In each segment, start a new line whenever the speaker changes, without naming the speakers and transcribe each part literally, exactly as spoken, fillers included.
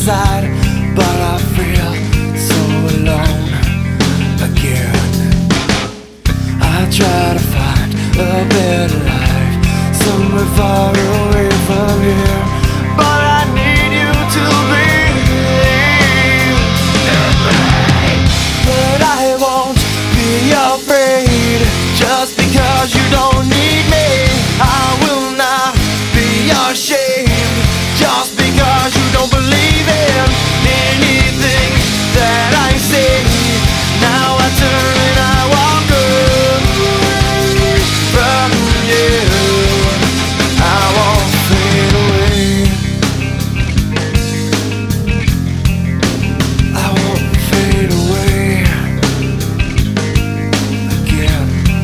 inside, but I feel so alone again. I try to find a better life somewhere far away from here, but I need you to believe in me. But I won't be afraid just because you don't need me. I will not be ashamed just because you don't believe in anything that I say. Now I turn and I walk away from you. I won't fade away. I won't fade away again.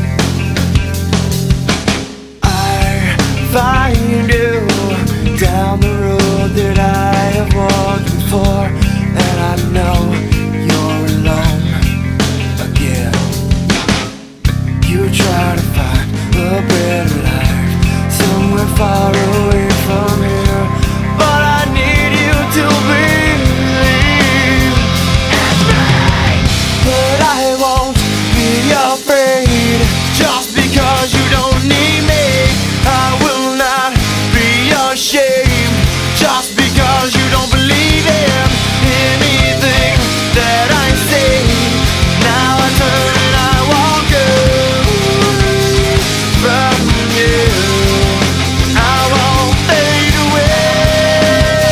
I find you down the road that I have walked before, and I know you're alone again. You try to find a better life somewhere far away from here, but I need you to believe in me. But I won't be afraid just because you don't need me. I will not be ashamed just because you don't believe in anything that I say. Now I turn and I walk away from you. I won't fade away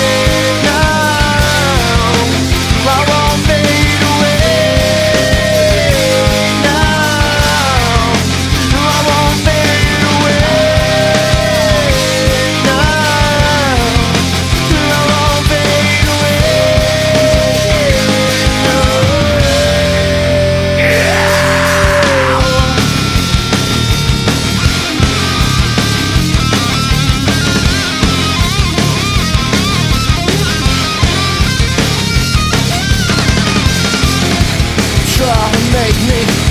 now. I won't fade away now. I won't fade away now. I won't fade away try to make me